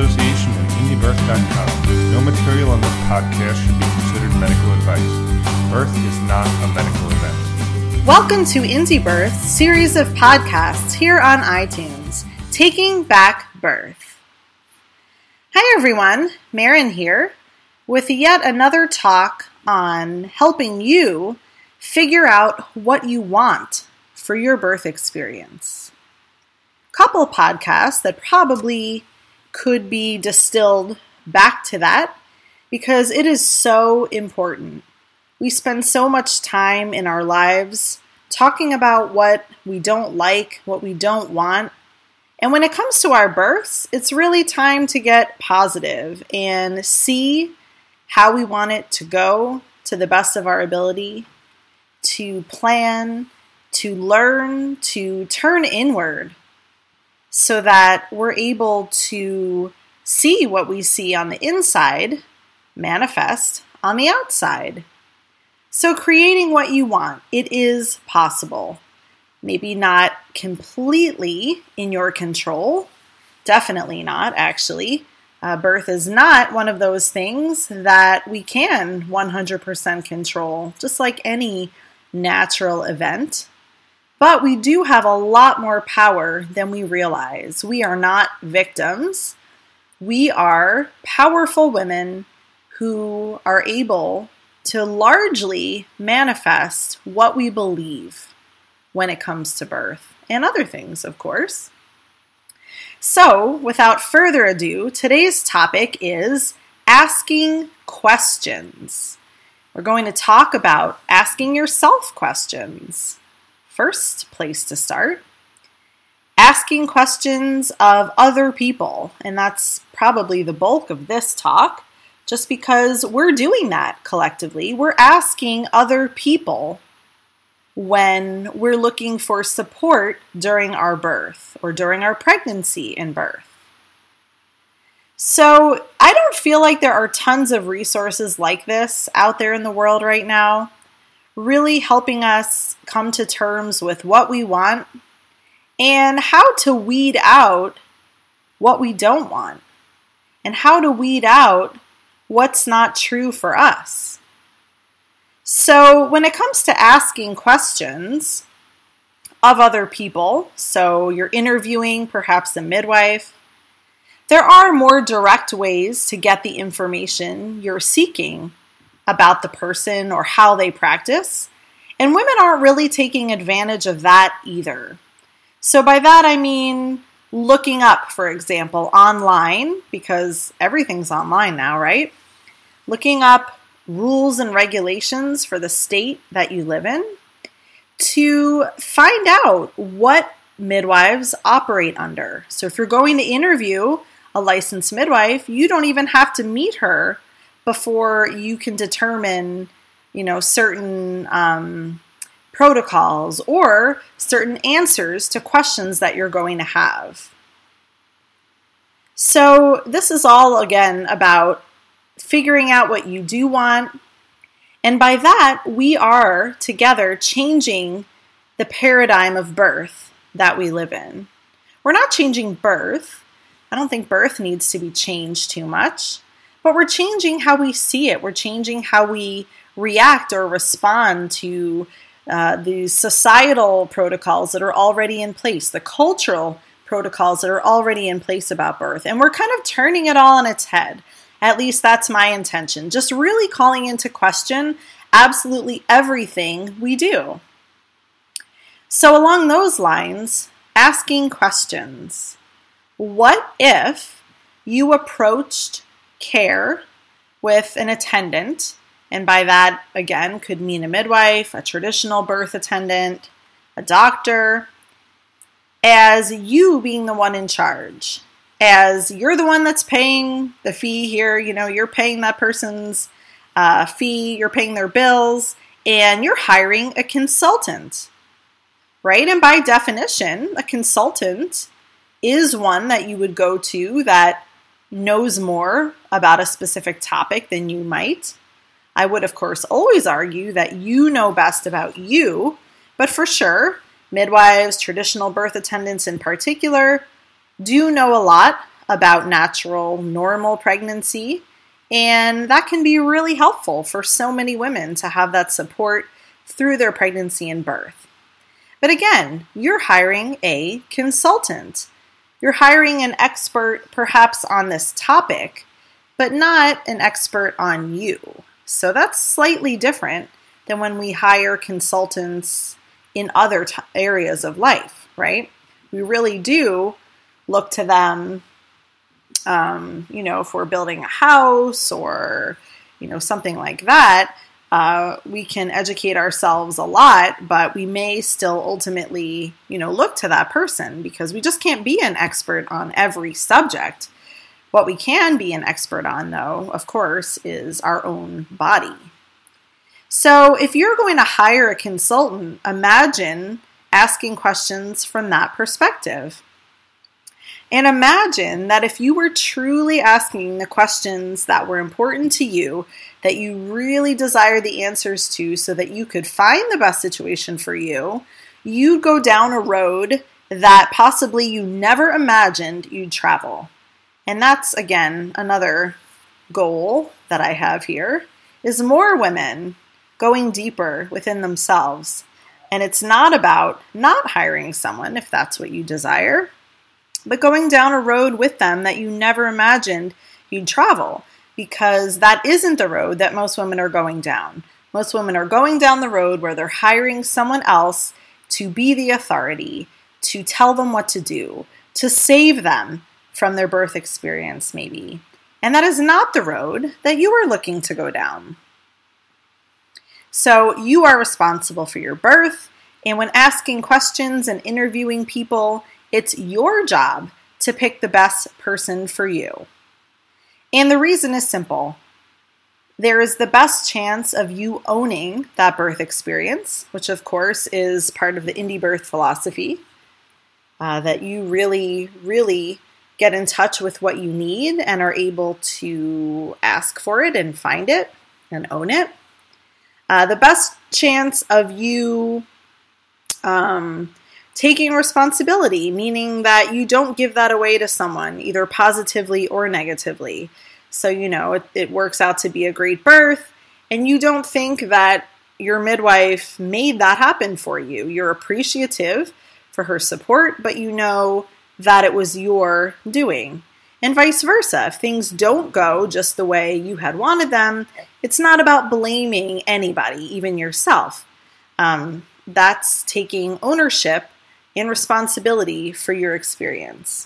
association with IndieBirth.com. No material on this podcast should be considered medical advice. Birth is not a medical event. Welcome to Indie Birth, series of podcasts here on iTunes, Taking Back Birth. Hi everyone, Marin here, with yet another talk on helping you figure out what you want for your birth experience. Couple podcasts that probably could be distilled back to that because it is so important. We spend so much time in our lives talking about what we don't like, what we don't want. And when it comes to our births, it's really time to get positive and see how we want it to go to the best of our ability, to plan, to learn, to turn inward so that we're able to see what we see on the inside manifest on the outside. So creating what you want, it is possible. Maybe not completely in your control. Definitely not, actually. Birth is not one of those things that we can 100% control, just like any natural event. But we do have a lot more power than we realize. We are not victims. We are powerful women who are able to largely manifest what we believe when it comes to birth and other things, of course. So, without further ado, today's topic is asking questions. We're going to talk about asking yourself questions. First place to start, asking questions of other people. And that's probably the bulk of this talk, just because we're doing that collectively. We're asking other people when we're looking for support during our birth or during our pregnancy and birth. So I don't feel like there are tons of resources like this out there in the world right now, really helping us come to terms with what we want and how to weed out what we don't want and how to weed out what's not true for us. So when it comes to asking questions of other people, so you're interviewing perhaps a midwife, there are more direct ways to get the information you're seeking about the person or how they practice, and women aren't really taking advantage of that either. So by that I mean looking up, for example, online, because everything's online now, right? Looking up rules and regulations for the state that you live in to find out what midwives operate under. So if you're going to interview a licensed midwife, you don't even have to meet her before you can determine, certain protocols or certain answers to questions that you're going to have. So this is all, again, about figuring out what you do want. And by that, we are together changing the paradigm of birth that we live in. We're not changing birth. I don't think birth needs to be changed too much. But we're changing how we see it. We're changing how we react or respond to the societal protocols that are already in place, the cultural protocols that are already in place about birth. And we're kind of turning it all on its head. At least that's my intention. Just really calling into question absolutely everything we do. So along those lines, asking questions. What if you approached care with an attendant, and by that, again, could mean a midwife, a traditional birth attendant, a doctor, as you being the one in charge, as you're the one that's paying the fee here, you're paying that person's fee, you're paying their bills, and you're hiring a consultant, right? And by definition, a consultant is one that you would go to that knows more about a specific topic than you might. I would, of course, always argue that you know best about you, but for sure, midwives, traditional birth attendants in particular, do know a lot about natural, normal pregnancy. And that can be really helpful for so many women to have that support through their pregnancy and birth. But again, you're hiring a consultant. You're hiring an expert perhaps on this topic, but not an expert on you. So that's slightly different than when we hire consultants in other areas of life, right? We really do look to them, if we're building a house or, something like that. We can educate ourselves a lot, but we may still ultimately, look to that person because we just can't be an expert on every subject. What we can be an expert on, though, of course, is our own body. So if you're going to hire a consultant, imagine asking questions from that perspective. And imagine that if you were truly asking the questions that were important to you, that you really desire the answers to so that you could find the best situation for you, you'd go down a road that possibly you never imagined you'd travel. And that's, again, another goal that I have here, is more women going deeper within themselves. And it's not about not hiring someone, if that's what you desire, but going down a road with them that you never imagined you'd travel, because that isn't the road that most women are going down. Most women are going down the road where they're hiring someone else to be the authority, to tell them what to do, to save them from their birth experience, maybe. And that is not the road that you are looking to go down. So you are responsible for your birth, and when asking questions and interviewing people, it's your job to pick the best person for you. And the reason is simple. There is the best chance of you owning that birth experience, which of course is part of the indie birth philosophy, that you really, really get in touch with what you need and are able to ask for it and find it and own it. The best chance of you taking responsibility, meaning that you don't give that away to someone, either positively or negatively. So, it works out to be a great birth, and you don't think that your midwife made that happen for you. You're appreciative for her support, but you know that it was your doing. And vice versa. If things don't go just the way you had wanted them, it's not about blaming anybody, even yourself. That's taking ownership and responsibility for your experience.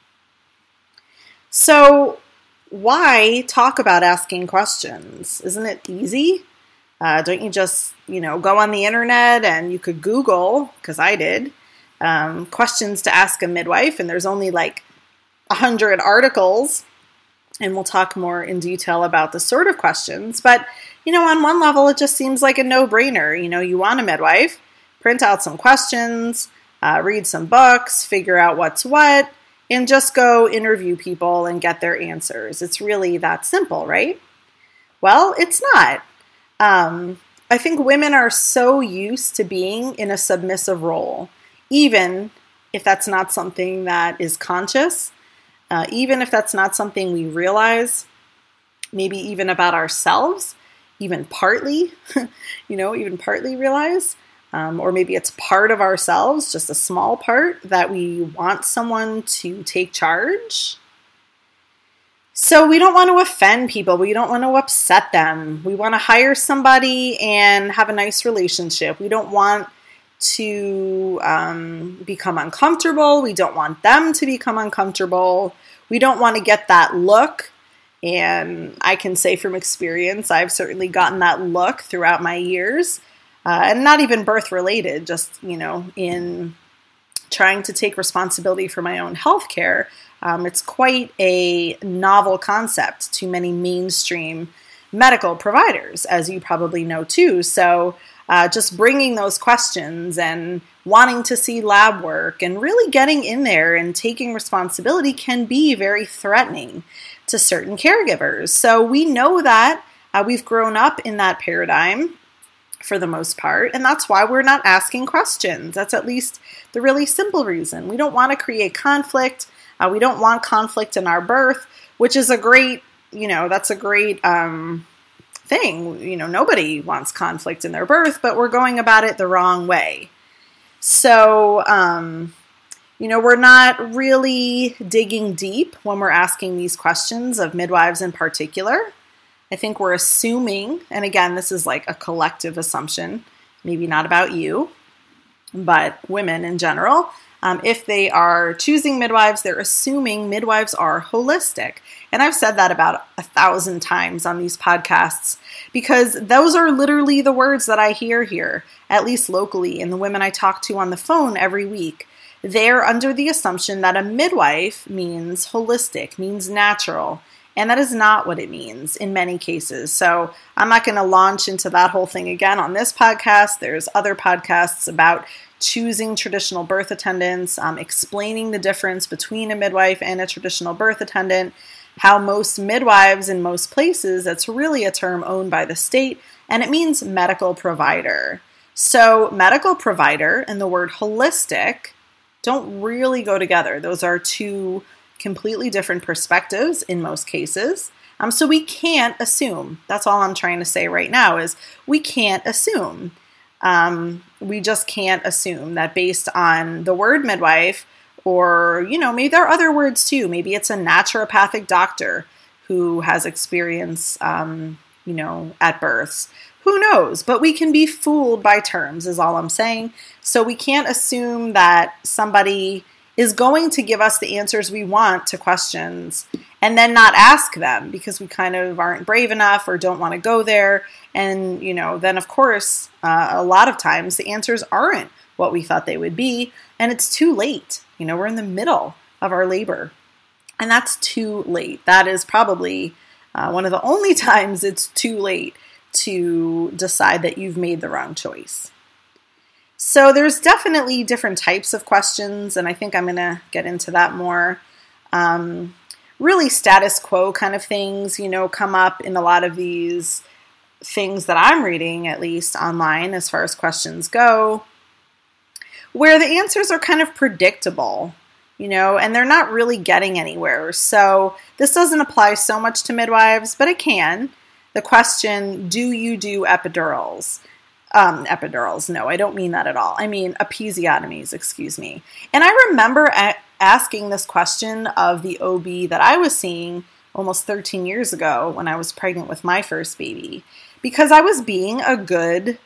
So why talk about asking questions? Isn't it easy? Don't you just, go on the internet and you could Google, because I did, questions to ask a midwife, and there's only like 100 articles, and we'll talk more in detail about the sort of questions. But, on one level, it just seems like a no-brainer. You want a midwife, print out some questions, read some books, figure out what's what, and just go interview people and get their answers. It's really that simple, right? Well, it's not. I think women are so used to being in a submissive role, even if that's not something that is conscious, even if that's not something we realize, maybe even about ourselves, even partly realize. Or maybe it's part of ourselves, just a small part, that we want someone to take charge. So we don't want to offend people. We don't want to upset them. We want to hire somebody and have a nice relationship. We don't want to become uncomfortable. We don't want them to become uncomfortable. We don't want to get that look. And I can say from experience, I've certainly gotten that look throughout my years. And not even birth related, just, in trying to take responsibility for my own health care. It's quite a novel concept to many mainstream medical providers, as you probably know too. So just bringing those questions and wanting to see lab work and really getting in there and taking responsibility can be very threatening to certain caregivers. So we know that we've grown up in that paradigm for the most part, and that's why we're not asking questions. That's at least the really simple reason. We don't want to create conflict. We don't want conflict in our birth, which is a great, that's a great thing. Nobody wants conflict in their birth, but we're going about it the wrong way. So, we're not really digging deep when we're asking these questions of midwives in particular. I think we're assuming, and again, this is like a collective assumption, maybe not about you, but women in general. If they are choosing midwives, they're assuming midwives are holistic. And I've said that about 1,000 times on these podcasts because those are literally the words that I hear here, at least locally, and the women I talk to on the phone every week. They're under the assumption that a midwife means holistic, means natural. And that is not what it means in many cases. So I'm not going to launch into that whole thing again on this podcast. There's other podcasts about choosing traditional birth attendants, explaining the difference between a midwife and a traditional birth attendant, how most midwives in most places, that's really a term owned by the state, and it means medical provider. So medical provider and the word holistic don't really go together. Those are two completely different perspectives in most cases. So we can't assume. That's all I'm trying to say right now is we can't assume. We just can't assume that based on the word midwife or, maybe there are other words too. Maybe it's a naturopathic doctor who has experience, at births. Who knows? But we can be fooled by terms is all I'm saying. So we can't assume that somebody is going to give us the answers we want to questions and then not ask them because we kind of aren't brave enough or don't want to go there. And, then of course, a lot of times the answers aren't what we thought they would be. And it's too late. We're in the middle of our labor and that's too late. That is probably one of the only times it's too late to decide that you've made the wrong choice. So there's definitely different types of questions, and I think I'm going to get into that more. Really status quo kind of things, come up in a lot of these things that I'm reading, at least online, as far as questions go, where the answers are kind of predictable, and they're not really getting anywhere. So this doesn't apply so much to midwives, but it can. The question, do you do epidurals? Epidurals, no, I don't mean that at all. I mean episiotomies, excuse me. And I remember asking this question of the OB that I was seeing almost 13 years ago when I was pregnant with my first baby, because I was being a good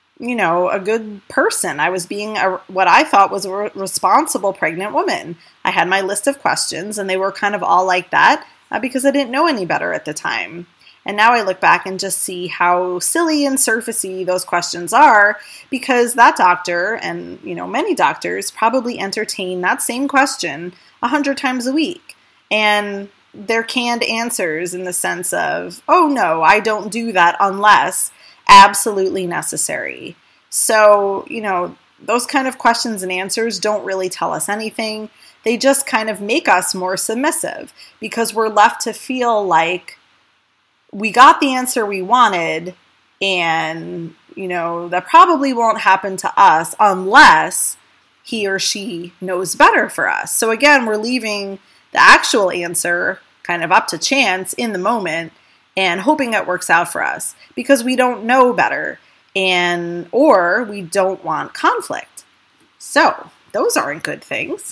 person. I was being what I thought was a responsible pregnant woman. I had my list of questions and they were kind of all like that because I didn't know any better at the time. And now I look back and just see how silly and surfacey those questions are because that doctor and, many doctors probably entertain that same question 100 times a week. And they're canned answers in the sense of, oh no, I don't do that unless absolutely necessary. So, those kind of questions and answers don't really tell us anything. They just kind of make us more submissive because we're left to feel like we got the answer we wanted and, that probably won't happen to us unless he or she knows better for us. So again, we're leaving the actual answer kind of up to chance in the moment and hoping it works out for us because we don't know better or we don't want conflict. So those aren't good things.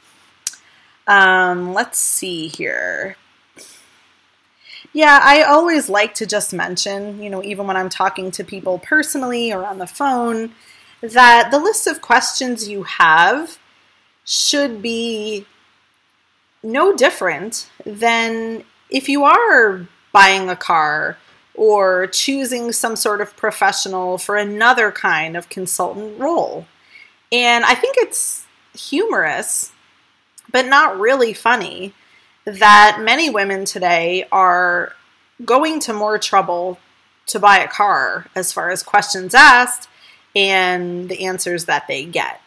Let's see here. Yeah, I always like to just mention, even when I'm talking to people personally or on the phone, that the list of questions you have should be no different than if you are buying a car or choosing some sort of professional for another kind of consultant role. And I think it's humorous, but not really funny, that many women today are going to more trouble to buy a car as far as questions asked and the answers that they get.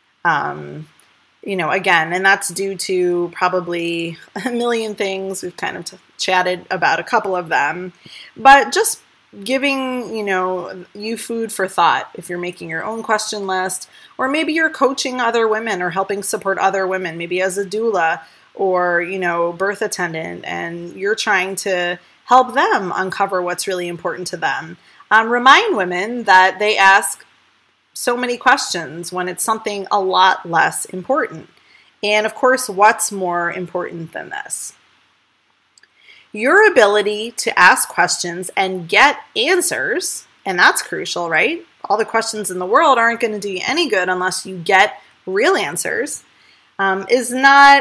Again, and that's due to probably a million things. We've kind of chatted about a couple of them, but just giving, you food for thought if you're making your own question list, or maybe you're coaching other women or helping support other women, maybe as a doula, or, birth attendant, and you're trying to help them uncover what's really important to them. Remind women that they ask so many questions when it's something a lot less important. And of course, what's more important than this? Your ability to ask questions and get answers, and that's crucial, right? All the questions in the world aren't going to do you any good unless you get real answers, it's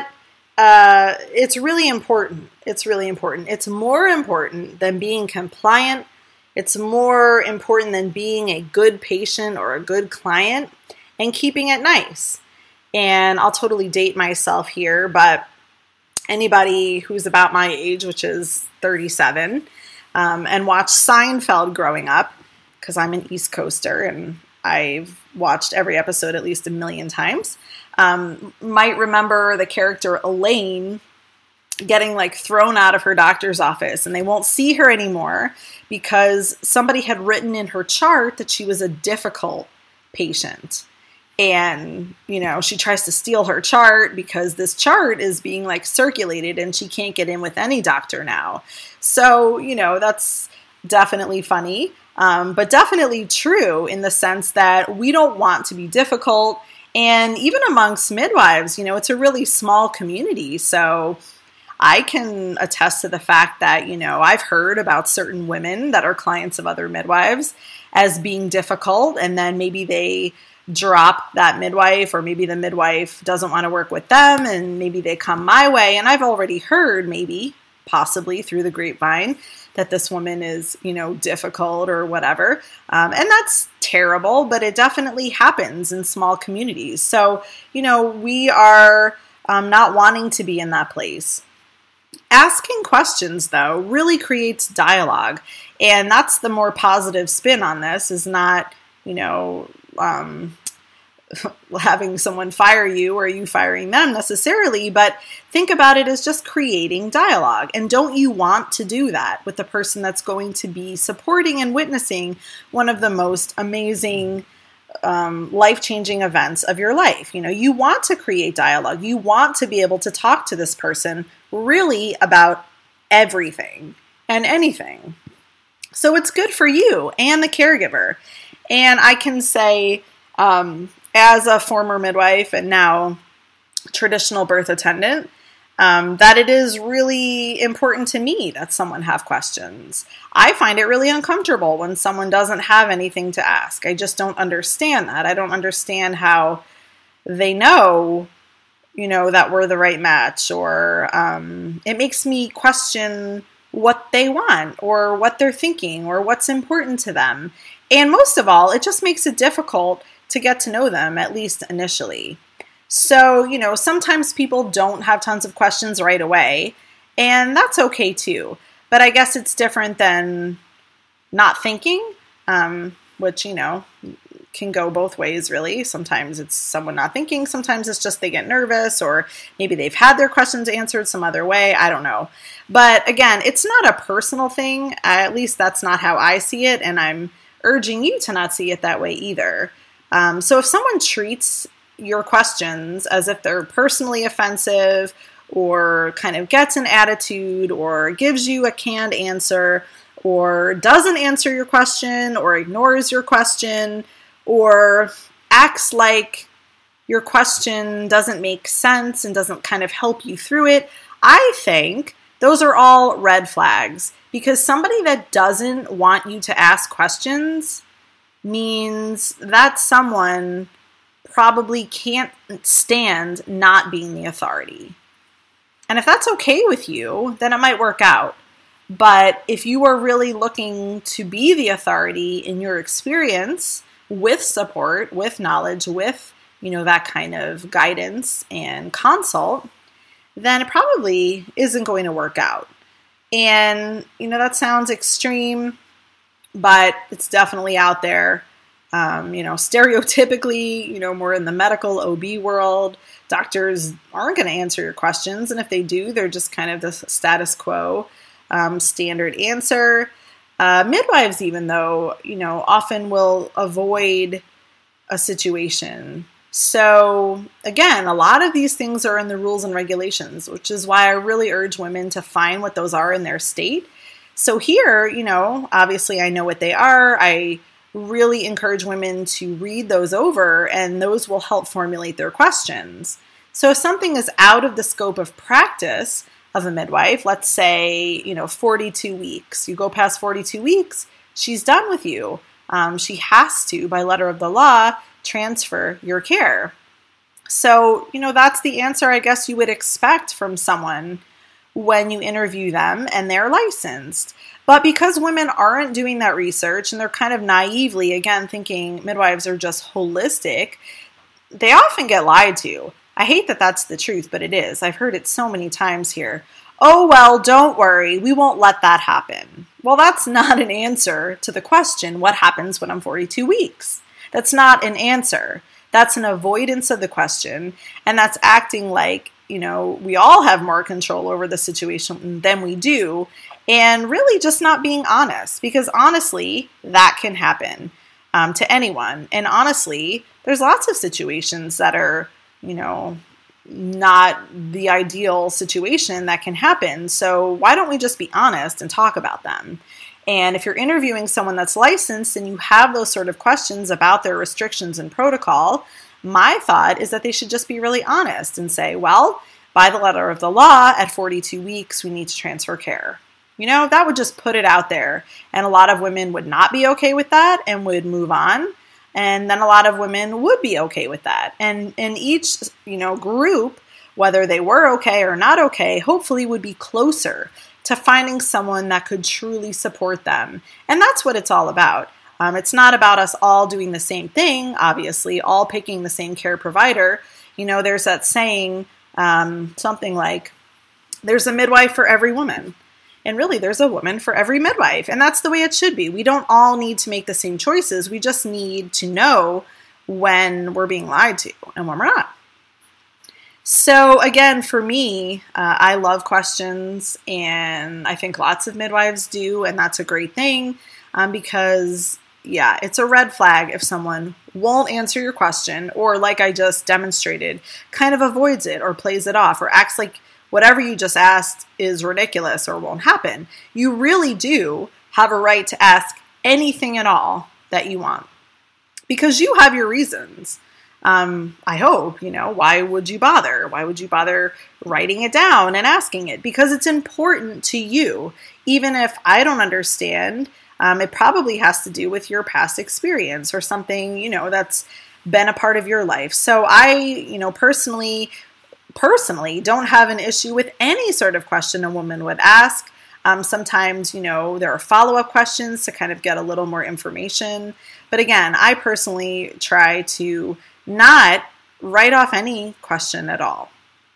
really important. It's really important. It's more important than being compliant. It's more important than being a good patient or a good client and keeping it nice. And I'll totally date myself here, but anybody who's about my age, which is 37, and watched Seinfeld growing up, because I'm an East Coaster and I've watched every episode at least 1 million times, might remember the character Elaine getting thrown out of her doctor's office, and they won't see her anymore because somebody had written in her chart that she was a difficult patient. And, she tries to steal her chart because this chart is being circulated and she can't get in with any doctor now. So, that's definitely funny, but definitely true in the sense that we don't want to be difficult. And even amongst midwives, it's a really small community. So I can attest to the fact that, I've heard about certain women that are clients of other midwives as being difficult, and then maybe they drop that midwife, or maybe the midwife doesn't want to work with them, and maybe they come my way. And I've already heard, possibly through the grapevine, that this woman is, difficult or whatever. And that's terrible, but it definitely happens in small communities. So, we are not wanting to be in that place. Asking questions, though, really creates dialogue. And that's the more positive spin on this, is not, having someone fire you or you firing them necessarily, but think about it as just creating dialogue. And don't you want to do that with the person that's going to be supporting and witnessing one of the most amazing, life-changing events of your life? You want to create dialogue. You want to be able to talk to this person really about everything and anything. So it's good for you and the caregiver. And I can say, as a former midwife and now traditional birth attendant, that it is really important to me that someone have questions. I find it really uncomfortable when someone doesn't have anything to ask. I just don't understand that. I don't understand how they know, that we're the right match, or it makes me question what they want or what they're thinking or what's important to them. And most of all, it just makes it difficult to get to know them, at least initially. So, sometimes people don't have tons of questions right away, and that's okay too. But I guess it's different than not thinking, which, can go both ways, really. Sometimes it's someone not thinking. Sometimes it's just they get nervous, or maybe they've had their questions answered some other way. I don't know. But again, it's not a personal thing. At least that's not how I see it, and I'm urging you to not see it that way either. So if someone treats your questions as if they're personally offensive, or kind of gets an attitude, or gives you a canned answer, or doesn't answer your question, or ignores your question, or acts like your question doesn't make sense and doesn't kind of help you through it, I think those are all red flags. Because somebody that doesn't want you to ask questions means that someone probably can't stand not being the authority. And if that's okay with you, then it might work out. But if you are really looking to be the authority in your experience, with support, with knowledge, with, that kind of guidance and consult, then it probably isn't going to work out. And, that sounds extreme, but it's definitely out there. Stereotypically, more in the medical OB world, doctors aren't going to answer your questions. And if they do, they're just kind of the status quo, standard answer. Midwives, even though, often will avoid a situation So again, a lot of these things are in the rules and regulations, which is why I really urge women to find what those are in their state. So here, obviously I know what they are. I really encourage women to read those over, and those will help formulate their questions. So if something is out of the scope of practice of a midwife, let's say, 42 weeks, you go past 42 weeks, she's done with you. She has to, by letter of the law, transfer your care. So, that's the answer I guess you would expect from someone when you interview them and they're licensed. But because women aren't doing that research and they're kind of naively, again, thinking midwives are just holistic, they often get lied to. I hate that that's the truth, but it is. I've heard it so many times here. Oh, well, don't worry. We won't let that happen. Well, that's not an answer to the question, what happens when I'm 42 weeks? That's not an answer. That's an avoidance of the question, and that's acting like, we all have more control over the situation than we do, and really just not being honest, because honestly, that can happen to anyone. And honestly, there's lots of situations that are, not the ideal situation that can happen. So why don't we just be honest and talk about them? And if you're interviewing someone that's licensed and you have those sort of questions about their restrictions and protocol, my thought is that they should just be really honest and say, well, by the letter of the law, at 42 weeks, we need to transfer care. That would just put it out there. And a lot of women would not be okay with that and would move on. And then a lot of women would be okay with that. And in each, group, whether they were okay or not okay, hopefully would be closer to finding someone that could truly support them. And that's what it's all about. It's not about us all doing the same thing, obviously, all picking the same care provider. There's that saying, something like, there's a midwife for every woman. And really, there's a woman for every midwife. And that's the way it should be. We don't all need to make the same choices. We just need to know when we're being lied to and when we're not. So again, for me, I love questions, and I think lots of midwives do, and that's a great thing because, it's a red flag if someone won't answer your question, or like I just demonstrated, kind of avoids it or plays it off or acts like whatever you just asked is ridiculous or won't happen. You really do have a right to ask anything at all that you want because you have your reasons. I hope, why would you bother? Why would you bother writing it down and asking it? Because it's important to you. Even if I don't understand, it probably has to do with your past experience or something, that's been a part of your life. So I, personally don't have an issue with any sort of question a woman would ask. Sometimes, there are follow-up questions to kind of get a little more information. But again, I personally try to not write off any question at all.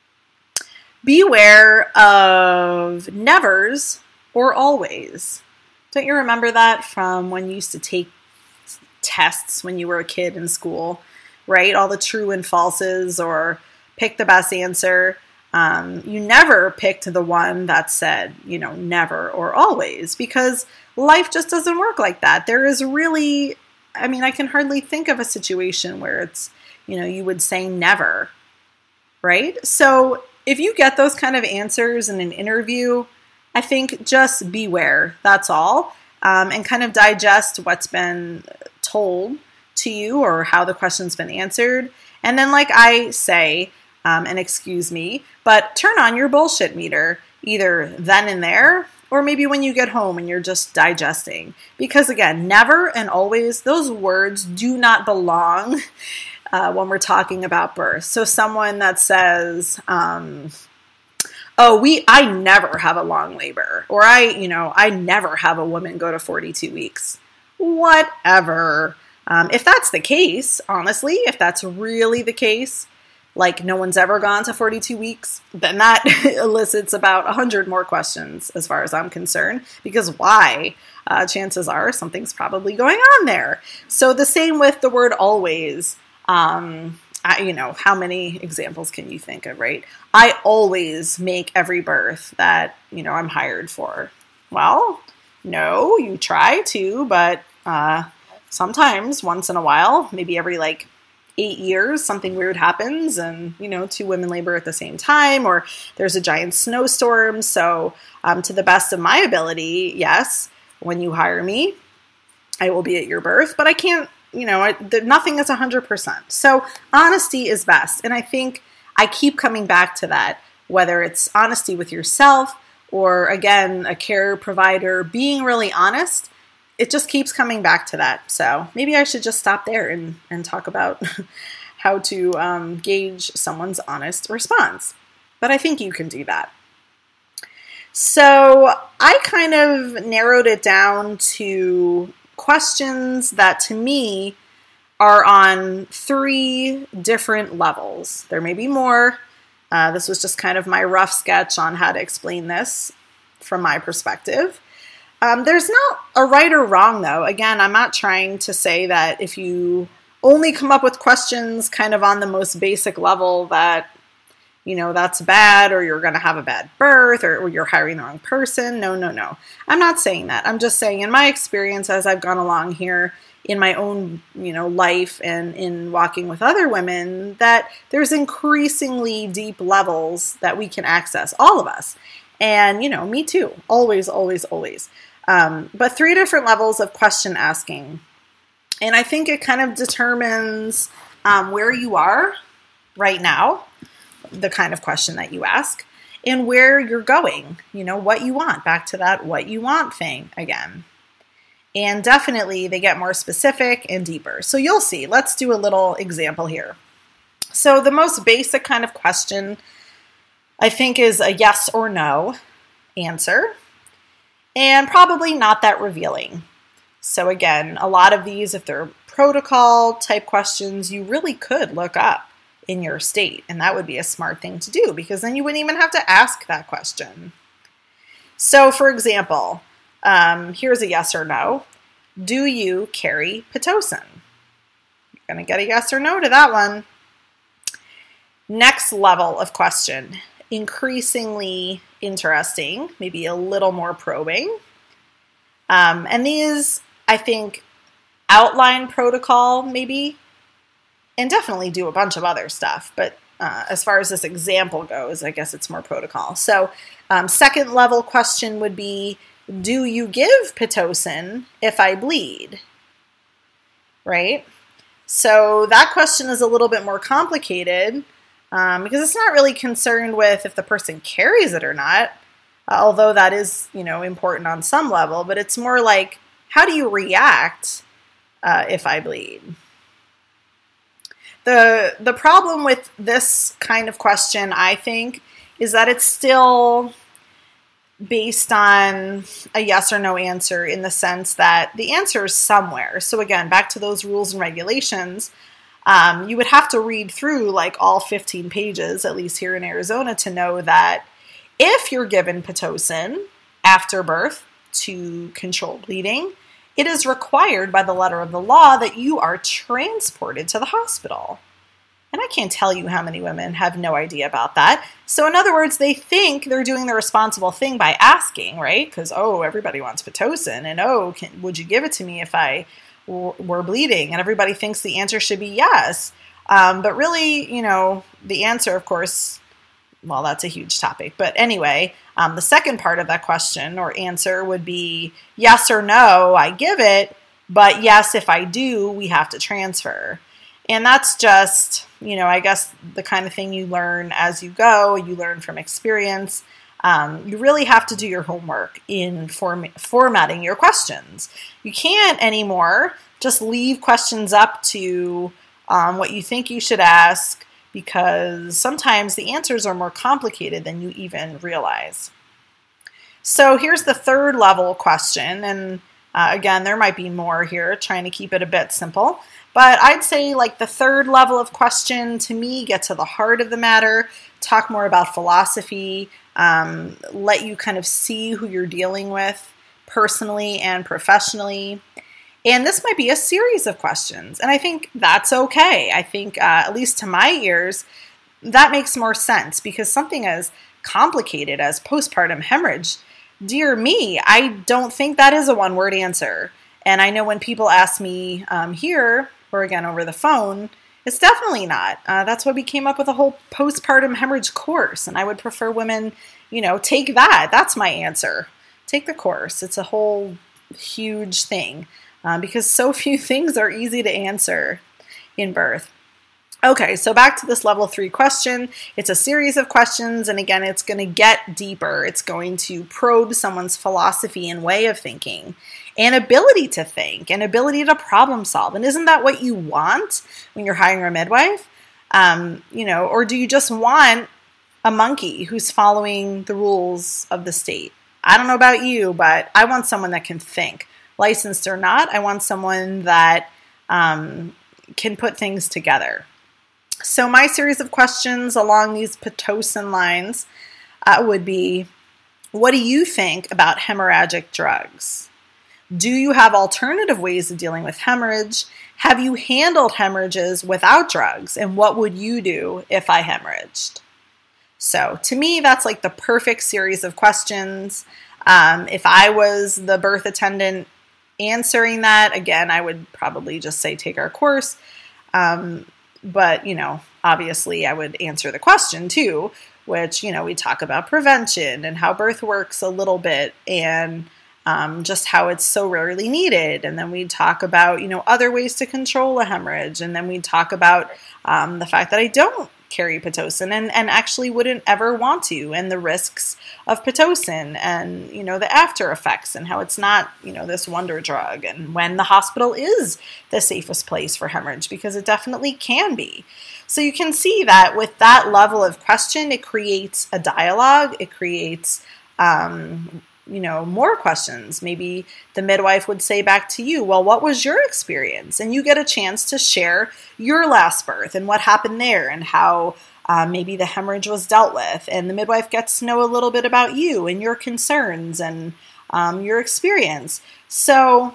Beware of nevers or always. Don't you remember that from when you used to take tests when you were a kid in school, right? All the true and falses or pick the best answer. You never picked the one that said, never or always, because life just doesn't work like that. There is really, I can hardly think of a situation where it's, you would say never, right? So if you get those kind of answers in an interview, I think just beware, that's all, and kind of digest what's been told to you or how the question's been answered. And then, like I say, and excuse me, but turn on your bullshit meter, either then and there, or maybe when you get home and you're just digesting. Because again, never and always, those words do not belong when we're talking about birth. So someone that says, I never have a long labor, or I never have a woman go to 42 weeks. Whatever. If that's the case, honestly, if that's really the case, like no one's ever gone to 42 weeks, then that elicits about 100 more questions as far as I'm concerned, because why? Chances are something's probably going on there. So the same with the word always. How many examples can you think of, right? I always make every birth that, I'm hired for. Well, no, you try to, but sometimes once in a while, maybe every 8 years, something weird happens and, 2 women labor at the same time, or there's a giant snowstorm. So to the best of my ability, yes, when you hire me, I will be at your birth, but I can't, nothing is 100%. So honesty is best. And I think I keep coming back to that, whether it's honesty with yourself or, again, a care provider, being really honest. It just keeps coming back to that. So maybe I should just stop there and talk about how to gauge someone's honest response. But I think you can do that. So I kind of narrowed it down to questions that to me are on 3 different levels. There may be more. This was just kind of my rough sketch on how to explain this from my perspective. There's not a right or wrong, though. Again, I'm not trying to say that if you only come up with questions kind of on the most basic level that, that's bad, or you're going to have a bad birth, or you're hiring the wrong person. No. I'm not saying that. I'm just saying in my experience as I've gone along here in my own, life and in walking with other women, that there's increasingly deep levels that we can access, all of us. And, me too. Always. But 3 different levels of question asking. And I think it kind of determines where you are right now, the kind of question that you ask, and where you're going, what you want. Back to that what you want thing again. And definitely they get more specific and deeper. So you'll see. Let's do a little example here. So the most basic kind of question, I think, is a yes or no answer, and probably not that revealing. So again, a lot of these, if they're protocol type questions, you really could look up in your state, and that would be a smart thing to do, because then you wouldn't even have to ask that question. So for example, here's a yes or no. Do you carry Pitocin? You're going to get a yes or no to that one. Next level of question, increasingly interesting, maybe a little more probing. And these, I think, outline protocol maybe, and definitely do a bunch of other stuff. But as far as this example goes, I guess it's more protocol. So second level question would be, do you give Pitocin if I bleed? Right? So that question is a little bit more complicated because it's not really concerned with if the person carries it or not, although that is, important on some level, but it's more like, how do you react if I bleed? The problem with this kind of question, I think, is that it's still based on a yes or no answer, in the sense that the answer is somewhere. So again, back to those rules and regulations, you would have to read through like all 15 pages, at least here in Arizona, to know that if you're given Pitocin after birth to control bleeding, it is required by the letter of the law that you are transported to the hospital. And I can't tell you how many women have no idea about that. So in other words, they think they're doing the responsible thing by asking, right? Because, everybody wants Pitocin, and would you give it to me if I were bleeding? And everybody thinks the answer should be yes. But really, the answer, of course, well, that's a huge topic. But anyway, the second part of that question or answer would be yes or no, I give it, but yes, if I do, we have to transfer. And that's just, I guess the kind of thing you learn as you go, you learn from experience. You really have to do your homework in formatting your questions. You can't anymore just leave questions up to what you think you should ask, because sometimes the answers are more complicated than you even realize. So here's the third level question, and again, there might be more here, trying to keep it a bit simple. But I'd say like the third level of question, to me, get to the heart of the matter, talk more about philosophy, let you kind of see who you're dealing with personally and professionally. And this might be a series of questions, and I think that's okay. I think, at least to my ears, that makes more sense, because something as complicated as postpartum hemorrhage, dear me, I don't think that is a one-word answer. And I know when people ask me here, or again over the phone, It's definitely not. That's why we came up with a whole postpartum hemorrhage course, and I would prefer women, take that. That's my answer. Take the course. It's a whole huge thing because so few things are easy to answer in birth. Okay, so back to this level 3 question. It's a series of questions, and again, it's going to get deeper. It's going to probe someone's philosophy and way of thinking, and ability to think, and ability to problem solve. And isn't that what you want when you're hiring a midwife? Or do you just want a monkey who's following the rules of the state? I don't know about you, but I want someone that can think. Licensed or not, I want someone that can put things together. So my series of questions along these Pitocin lines would be, what do you think about hemorrhagic drugs? Do you have alternative ways of dealing with hemorrhage? Have you handled hemorrhages without drugs? And what would you do if I hemorrhaged? So to me, that's like the perfect series of questions. If I was the birth attendant answering that, again, I would probably just say take our course. But, obviously I would answer the question too, which, we talk about prevention and how birth works a little bit and just how it's so rarely needed. And then we'd talk about, other ways to control a hemorrhage. And then we'd talk about the fact that I don't carry Pitocin and actually wouldn't ever want to, and the risks of Pitocin and, the after effects and how it's not, this wonder drug, and when the hospital is the safest place for hemorrhage, because it definitely can be. So you can see that with that level of question, it creates a dialogue. It creates, more questions. Maybe the midwife would say back to you, well, what was your experience? And you get a chance to share your last birth and what happened there and how maybe the hemorrhage was dealt with. And the midwife gets to know a little bit about you and your concerns and your experience. So,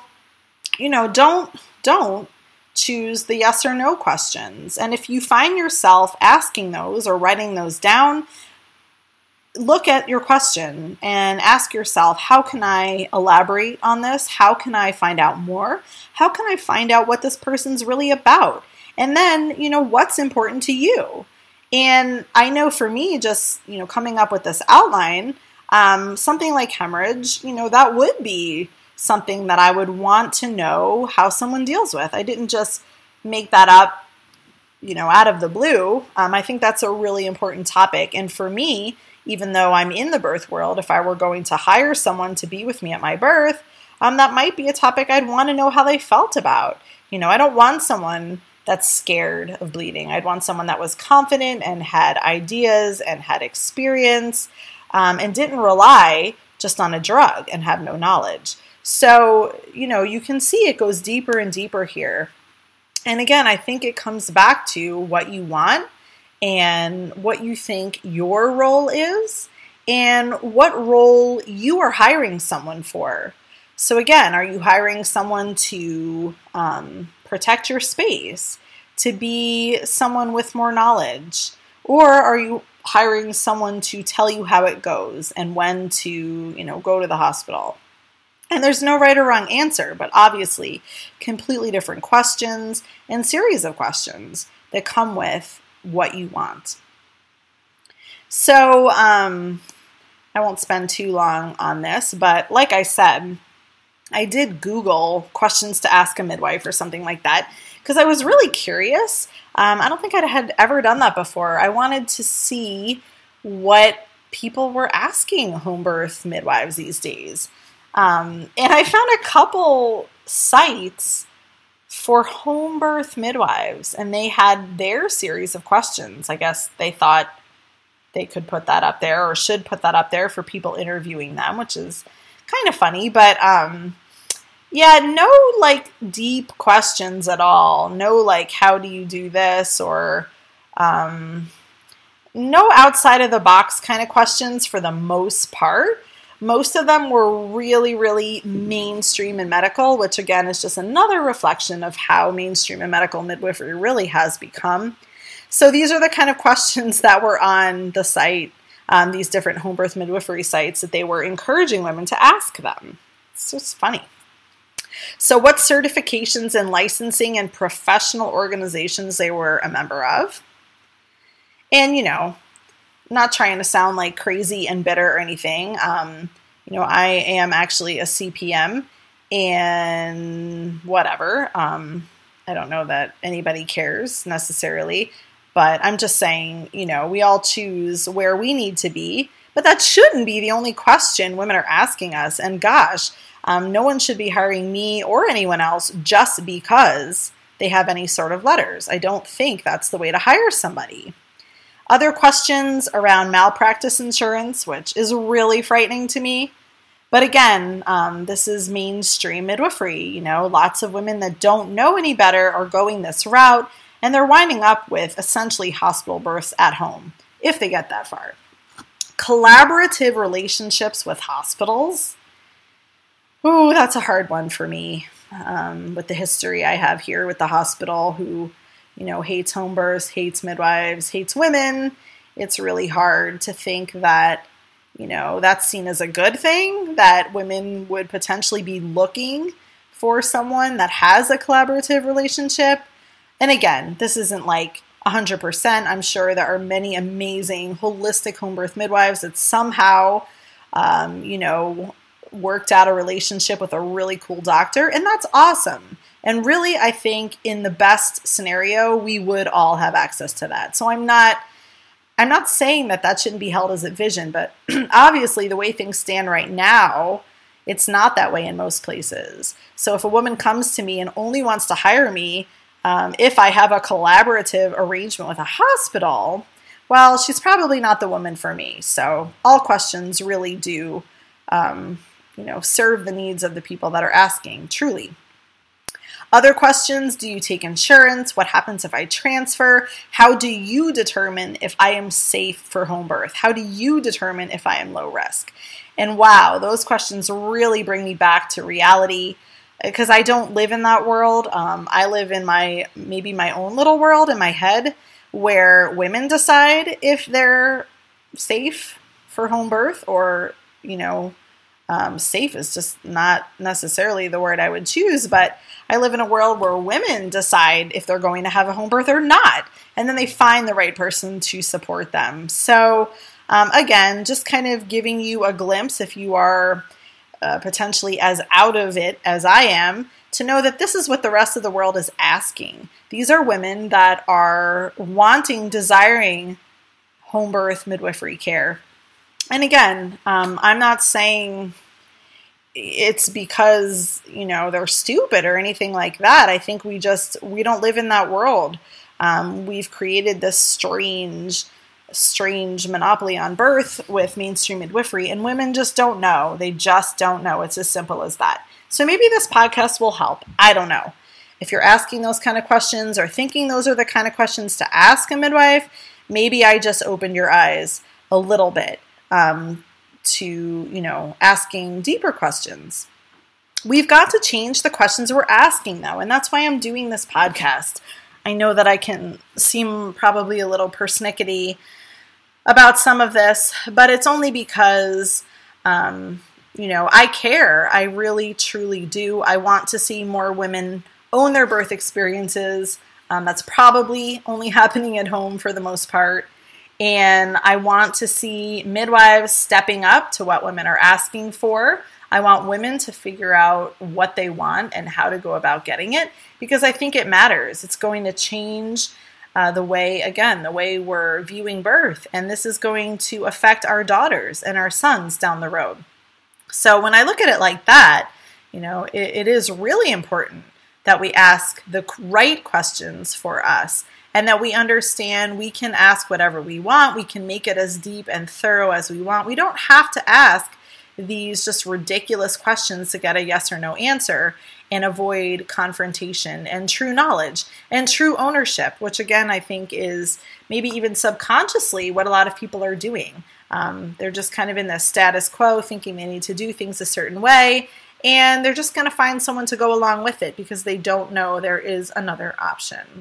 don't choose the yes or no questions. And if you find yourself asking those or writing those down, look at your question and ask yourself, how can I elaborate on this? How can I find out more? How can I find out what this person's really about? And then, what's important to you? And I know for me, just, coming up with this outline, something like hemorrhage, that would be something that I would want to know how someone deals with. I didn't just make that up, out of the blue. I think that's a really important topic. And for me, even though I'm in the birth world, if I were going to hire someone to be with me at my birth, that might be a topic I'd want to know how they felt about. I don't want someone that's scared of bleeding. I'd want someone that was confident and had ideas and had experience and didn't rely just on a drug and have no knowledge. So, you can see it goes deeper and deeper here. And again, I think it comes back to what you want and what you think your role is and what role you are hiring someone for. So again, are you hiring someone to protect your space, to be someone with more knowledge? Or are you hiring someone to tell you how it goes and when to, go to the hospital? And there's no right or wrong answer, but obviously completely different questions and series of questions that come with what you want. So I won't spend too long on this, but like I said, I did Google questions to ask a midwife or something like that because I was really curious. I don't think I had ever done that before. I wanted to see what people were asking home birth midwives these days. And I found a couple sites for home birth midwives, and they had their series of questions. I guess they thought they could put that up there or should put that up there for people interviewing them, which is kind of funny. But no deep questions at all. No how do you do this or no outside of the box kind of questions for the most part. Most of them were really, really mainstream in medical, which again is just another reflection of how mainstream and medical midwifery really has become. So these are the kind of questions that were on the site, these different home birth midwifery sites that they were encouraging women to ask them. It's just funny. So what certifications and licensing and professional organizations they were a member of. And, not trying to sound like crazy and bitter or anything. I am actually a CPM and whatever. I don't know that anybody cares necessarily, but I'm just saying, we all choose where we need to be, but that shouldn't be the only question women are asking us. And gosh, no one should be hiring me or anyone else just because they have any sort of letters. I don't think that's the way to hire somebody. Other questions around malpractice insurance, which is really frightening to me. But again, this is mainstream midwifery. Lots of women that don't know any better are going this route, and they're winding up with essentially hospital births at home, if they get that far. Collaborative relationships with hospitals. Ooh, that's a hard one for me, with the history I have here with the hospital who hates home births, hates midwives, hates women. It's really hard to think that, that's seen as a good thing, that women would potentially be looking for someone that has a collaborative relationship. And again, this isn't like 100%. I'm sure there are many amazing holistic home birth midwives that somehow, worked out a relationship with a really cool doctor, and that's awesome. And really, I think in the best scenario, we would all have access to that. So I'm not saying that shouldn't be held as a vision, but obviously the way things stand right now, it's not that way in most places. So if a woman comes to me and only wants to hire me if I have a collaborative arrangement with a hospital, well, she's probably not the woman for me. So all questions really do, serve the needs of the people that are asking, truly. Other questions: do you take insurance? What happens if I transfer? How do you determine if I am safe for home birth? How do you determine if I am low risk? And wow, those questions really bring me back to reality, because I don't live in that world. I live in maybe my own little world in my head where women decide if they're safe for home birth, or, safe is just not necessarily the word I would choose, but I live in a world where women decide if they're going to have a home birth or not, and then they find the right person to support them. So again, just kind of giving you a glimpse, if you are potentially as out of it as I am, to know that this is what the rest of the world is asking. These are women that are desiring home birth midwifery care. And again, I'm not saying it's because, they're stupid or anything like that. I think we don't live in that world. We've created this strange monopoly on birth with mainstream midwifery, and women just don't know. They just don't know. It's as simple as that. So maybe this podcast will help. I don't know. If you're asking those kind of questions or thinking those are the kind of questions to ask a midwife, maybe I just opened your eyes a little bit to, asking deeper questions. We've got to change the questions we're asking, though, and that's why I'm doing this podcast. I know that I can seem probably a little persnickety about some of this, but it's only because, I care. I really, truly do. I want to see more women own their birth experiences. That's probably only happening at home for the most part. And I want to see midwives stepping up to what women are asking for. I want women to figure out what they want and how to go about getting it, because I think it matters. It's going to change the way we're viewing birth. And this is going to affect our daughters and our sons down the road. So when I look at it like that, it is really important that we ask the right questions for us, and that we understand we can ask whatever we want. We can make it as deep and thorough as we want. We don't have to ask these just ridiculous questions to get a yes or no answer and avoid confrontation and true knowledge and true ownership, which again, I think is maybe even subconsciously what a lot of people are doing. They're just kind of in the status quo, thinking they need to do things a certain way, and they're just going to find someone to go along with it because they don't know there is another option.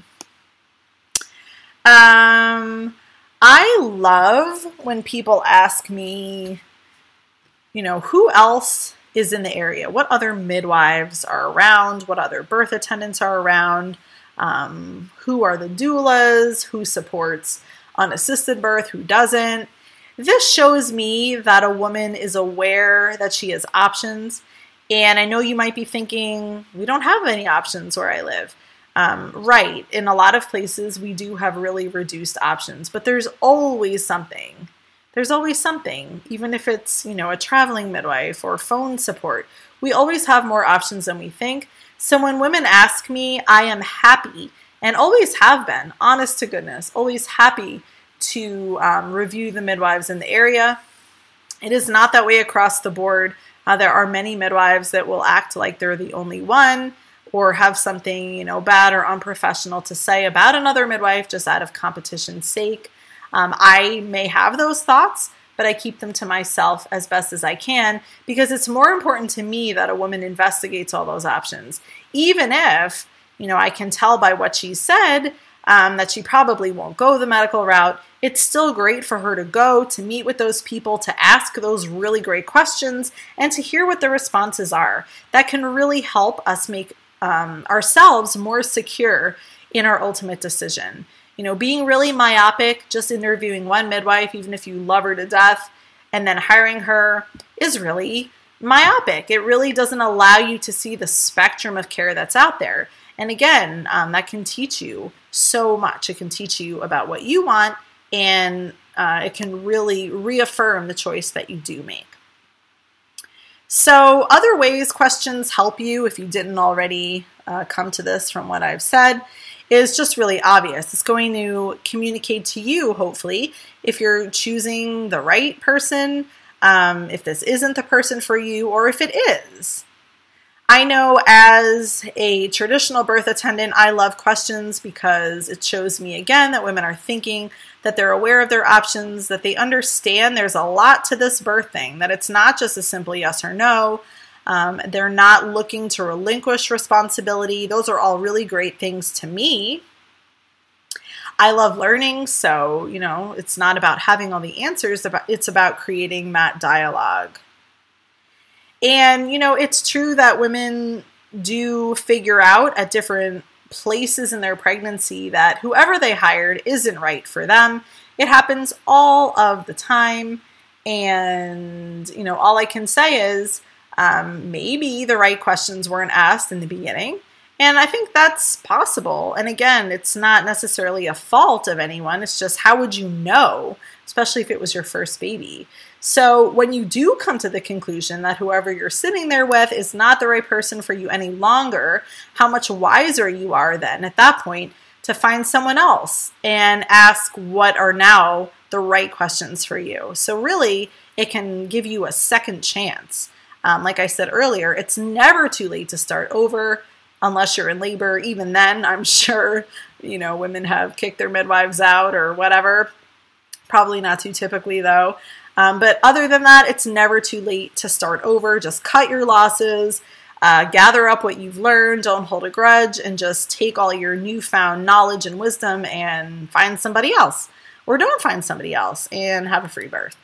I love when people ask me, who else is in the area. What other midwives are around? What other birth attendants are around? Who are the doulas? Who supports unassisted birth? Who doesn't? This shows me that a woman is aware that she has options. And I know you might be thinking, we don't have any options where I live. Right. In a lot of places, we do have really reduced options, but there's always something. There's always something, even if it's, a traveling midwife or phone support. We always have more options than we think. So when women ask me, I am happy, and always have been, honest to goodness, always happy to review the midwives in the area. It is not that way across the board. There are many midwives that will act like they're the only one or have something, bad or unprofessional to say about another midwife just out of competition's sake. I may have those thoughts, but I keep them to myself as best as I can because it's more important to me that a woman investigates all those options. Even if, I can tell by what she said that she probably won't go the medical route, it's still great for her to go, to meet with those people, to ask those really great questions, and to hear what the responses are. That can really help us make ourselves more secure in our ultimate decision. Being really myopic, just interviewing one midwife, even if you love her to death, and then hiring her is really myopic. It really doesn't allow you to see the spectrum of care that's out there. And again, that can teach you so much. It can teach you about what you want, and it can really reaffirm the choice that you do make. So other ways questions help you, if you didn't already come to this from what I've said, is just really obvious. It's going to communicate to you, hopefully, if you're choosing the right person, if this isn't the person for you, or if it is. I know as a traditional birth attendant, I love questions because it shows me again that women are thinking, that they're aware of their options, that they understand there's a lot to this birth thing, that it's not just a simple yes or no. They're not looking to relinquish responsibility. Those are all really great things to me. I love learning, so, it's not about having all the answers, it's about creating that dialogue. And, it's true that women do figure out at different places in their pregnancy that whoever they hired isn't right for them. It happens all of the time. And, all I can say is maybe the right questions weren't asked in the beginning. And I think that's possible. And again, it's not necessarily a fault of anyone. It's just, how would you know, especially if it was your first baby? So when you do come to the conclusion that whoever you're sitting there with is not the right person for you any longer, how much wiser you are then at that point to find someone else and ask what are now the right questions for you. So really, it can give you a second chance. Like I said earlier, it's never too late to start over unless you're in labor. Even then, I'm sure, women have kicked their midwives out or whatever. Probably not too typically though. But other than that, it's never too late to start over. Just cut your losses, gather up what you've learned, don't hold a grudge, and just take all your newfound knowledge and wisdom and find somebody else. Or don't find somebody else and have a free birth.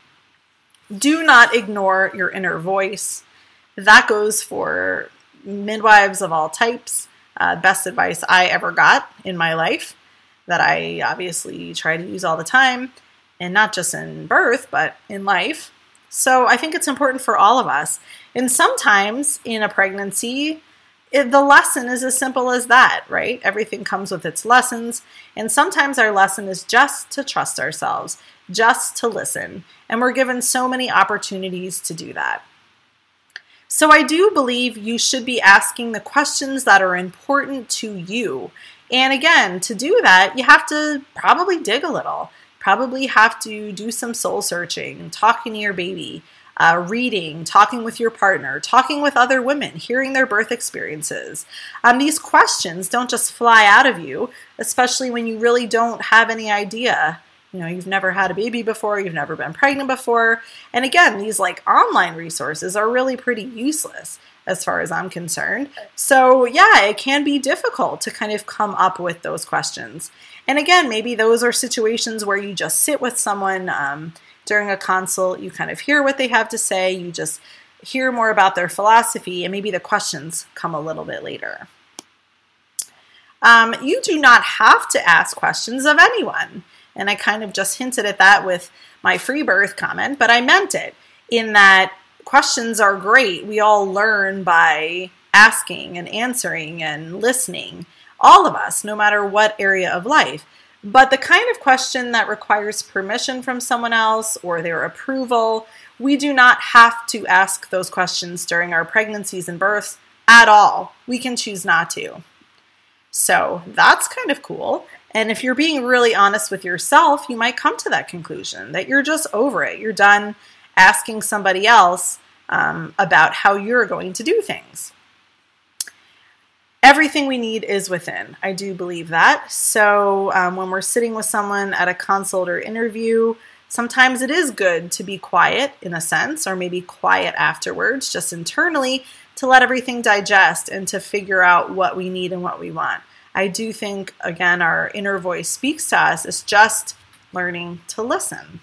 Do not ignore your inner voice. That goes for midwives of all types. Best advice I ever got in my life that I obviously try to use all the time. And not just in birth, but in life. So I think it's important for all of us. And sometimes in a pregnancy, the lesson is as simple as that, right? Everything comes with its lessons. And sometimes our lesson is just to trust ourselves, just to listen. And we're given so many opportunities to do that. So I do believe you should be asking the questions that are important to you. And again, to do that, you have to probably dig a little. Probably have to do some soul searching, talking to your baby, reading, talking with your partner, talking with other women, hearing their birth experiences. These questions don't just fly out of you, especially when you really don't have any idea. You've never had a baby before, you've never been pregnant before. And again, these online resources are really pretty useless as far as I'm concerned. So yeah, it can be difficult to kind of come up with those questions. And again, maybe those are situations where you just sit with someone during a consult, you kind of hear what they have to say, you just hear more about their philosophy, and maybe the questions come a little bit later. You do not have to ask questions of anyone. And I kind of just hinted at that with my free birth comment, but I meant it in that questions are great. We all learn by asking and answering and listening, all of us, no matter what area of life. But the kind of question that requires permission from someone else or their approval, we do not have to ask those questions during our pregnancies and births at all. We can choose not to. So that's kind of cool. And if you're being really honest with yourself, you might come to that conclusion that you're just over it. You're done asking somebody else about how you're going to do things. Everything we need is within. I do believe that. So when we're sitting with someone at a consult or interview, sometimes it is good to be quiet in a sense, or maybe quiet afterwards, just internally, to let everything digest and to figure out what we need and what we want. I do think, again, our inner voice speaks to us. It's just learning to listen.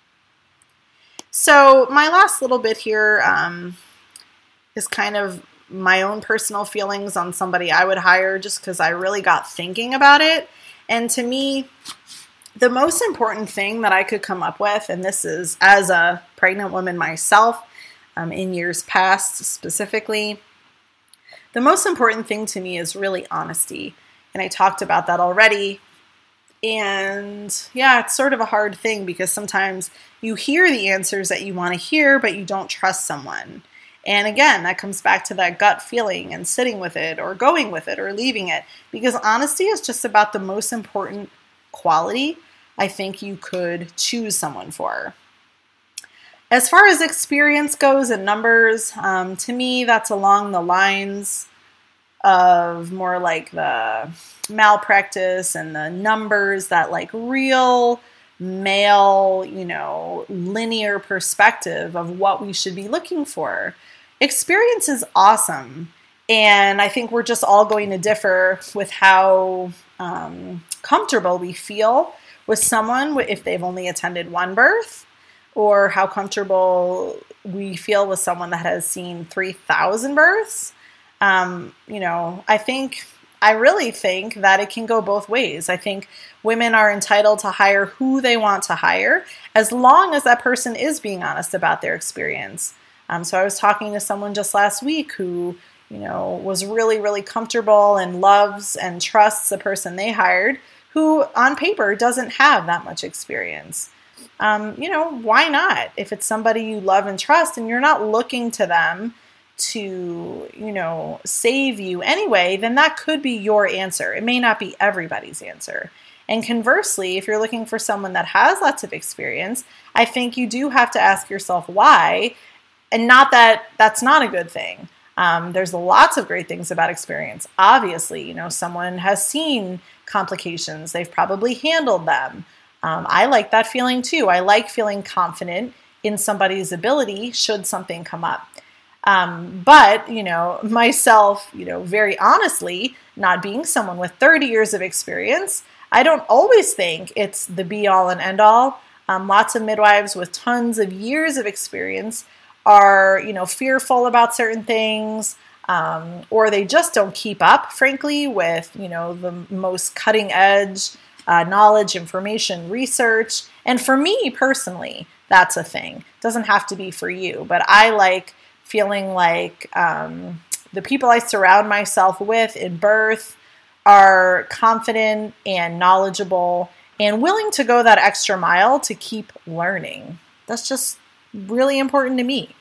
So my last little bit here is kind of my own personal feelings on somebody I would hire, just because I really got thinking about it. And to me, the most important thing that I could come up with, and this is as a pregnant woman myself, in years past specifically, the most important thing to me is really honesty. And I talked about that already. And yeah, it's sort of a hard thing because sometimes you hear the answers that you want to hear, but you don't trust someone. And again, that comes back to that gut feeling and sitting with it or going with it or leaving it. Because honesty is just about the most important quality I think you could choose someone for. As far as experience goes and numbers, to me, that's along the lines of more like the malpractice and the numbers, that like real male, linear perspective of what we should be looking for. Experience is awesome. And I think we're just all going to differ with how comfortable we feel with someone if they've only attended one birth, or how comfortable we feel with someone that has seen 3,000 births. I really think that it can go both ways. I think women are entitled to hire who they want to hire, as long as that person is being honest about their experience. So I was talking to someone just last week who, was really, really comfortable and loves and trusts the person they hired, who on paper doesn't have that much experience. Why not? If it's somebody you love and trust and you're not looking to them to, save you anyway, then that could be your answer. It may not be everybody's answer. And conversely, if you're looking for someone that has lots of experience, I think you do have to ask yourself why, and not that that's not a good thing. There's lots of great things about experience. Obviously, someone has seen complications. They've probably handled them. I like that feeling too. I like feeling confident in somebody's ability should something come up. But myself, very honestly, not being someone with 30 years of experience, I don't always think it's the be all and end all. Lots of midwives with tons of years of experience are, fearful about certain things, or they just don't keep up, frankly, with, the most cutting edge knowledge, information, research. And for me personally, that's a thing. It doesn't have to be for you, but I like feeling like the people I surround myself with in birth are confident and knowledgeable and willing to go that extra mile to keep learning. That's just really important to me.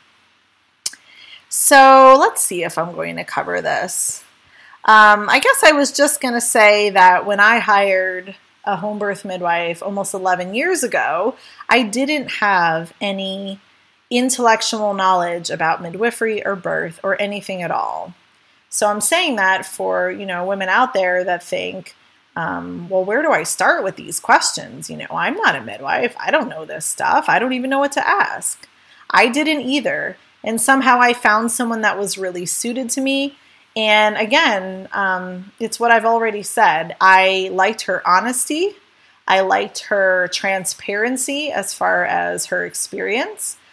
So let's see if I'm going to cover this. I guess I was just going to say that when I hired a home birth midwife almost 11 years ago, I didn't have any intellectual knowledge about midwifery or birth or anything at all. So I'm saying that for, women out there that think, well, where do I start with these questions? I'm not a midwife. I don't know this stuff. I don't even know what to ask. I didn't either. And somehow I found someone that was really suited to me. And again, it's what I've already said. I liked her honesty. I liked her transparency as far as her experience.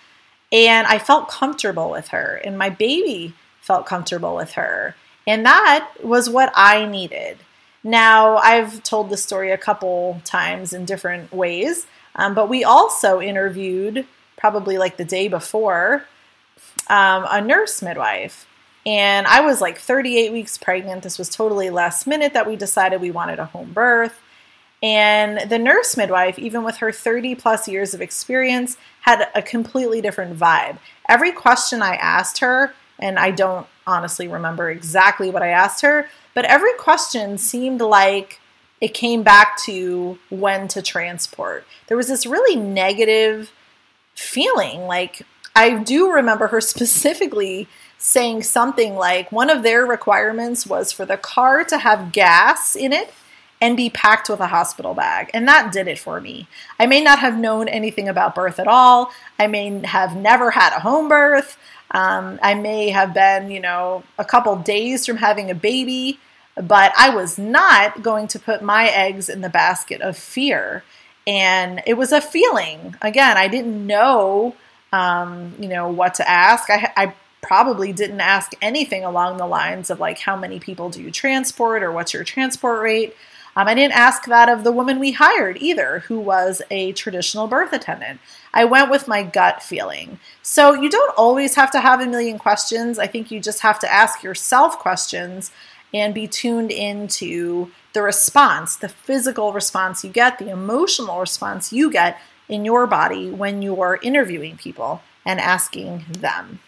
And I felt comfortable with her, and my baby felt comfortable with her. And that was what I needed. Now, I've told this story a couple times in different ways, but we also interviewed, probably like the day before, a nurse midwife. And I was like 38 weeks pregnant. This was totally last minute that we decided we wanted a home birth. And the nurse midwife, even with her 30 plus years of experience, had a completely different vibe. Every question I asked her, and I don't honestly remember exactly what I asked her, but every question seemed like it came back to when to transport. There was this really negative feeling. Like, I do remember her specifically saying something like one of their requirements was for the car to have gas in it and be packed with a hospital bag. And that did it for me. I may not have known anything about birth at all. I may have never had a home birth. I may have been, a couple days from having a baby, but I was not going to put my eggs in the basket of fear. And it was a feeling. Again, I didn't know, what to ask. I probably didn't ask anything along the lines of like, how many people do you transport or what's your transport rate? I didn't ask that of the woman we hired either, who was a traditional birth attendant. I went with my gut feeling. So you don't always have to have a million questions. I think you just have to ask yourself questions and be tuned into the response, the physical response you get, the emotional response you get in your body when you're interviewing people and asking them.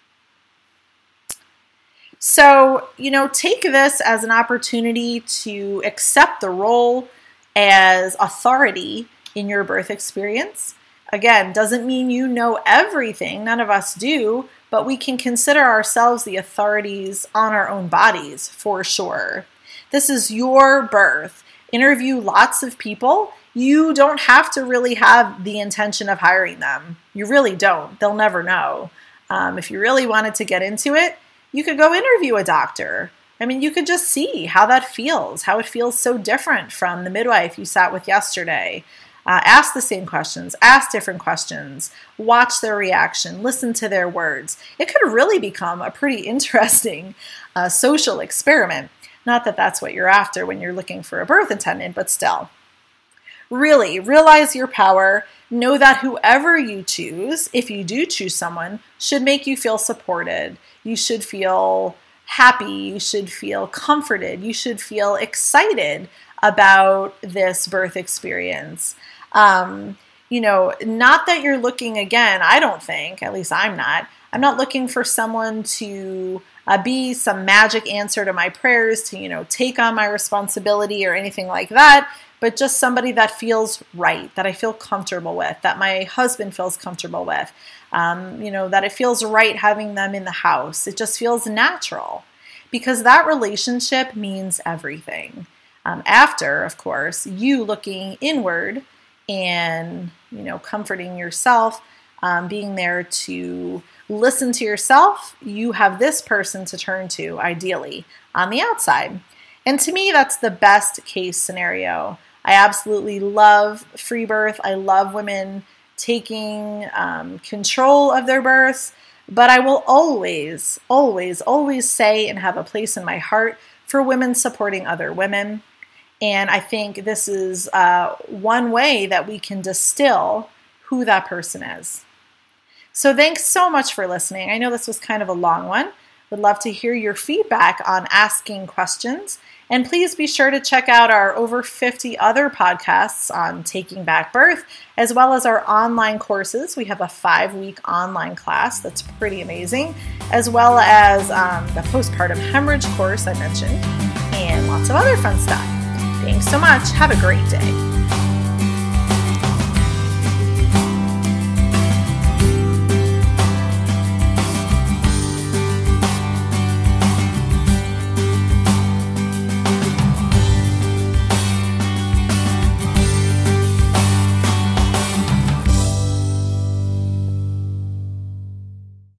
So, take this as an opportunity to accept the role as authority in your birth experience. Again, doesn't mean you know everything. None of us do, but we can consider ourselves the authorities on our own bodies for sure. This is your birth. Interview lots of people. You don't have to really have the intention of hiring them. You really don't. They'll never know. If you really wanted to get into it, you could go interview a doctor. You could just see how that feels, how it feels so different from the midwife you sat with yesterday. Ask the same questions, ask different questions, watch their reaction, listen to their words. It could really become a pretty interesting social experiment. Not that that's what you're after when you're looking for a birth attendant, but still. Really, realize your power. Know that whoever you choose, if you do choose someone, should make you feel supported. You should feel happy. You should feel comforted. You should feel excited about this birth experience. Not that you're looking, again, I don't think, at least I'm not looking for someone to be some magic answer to my prayers, to, take on my responsibility or anything like that, but just somebody that feels right, that I feel comfortable with, that my husband feels comfortable with, that it feels right having them in the house. It just feels natural because that relationship means everything. After, of course, you looking inward and, comforting yourself, being there to listen to yourself, you have this person to turn to, ideally, on the outside. And to me, that's the best case scenario. I absolutely love free birth. I love women taking control of their births, but I will always, always, always say and have a place in my heart for women supporting other women. And I think this is one way that we can distill who that person is. So thanks so much for listening. I know this was kind of a long one. Would love to hear your feedback on asking questions. And please be sure to check out our over 50 other podcasts on taking back birth, as well as our online courses. We have a 5-week online class that's pretty amazing, as well as the postpartum hemorrhage course I mentioned, and lots of other fun stuff. Thanks so much. Have a great day.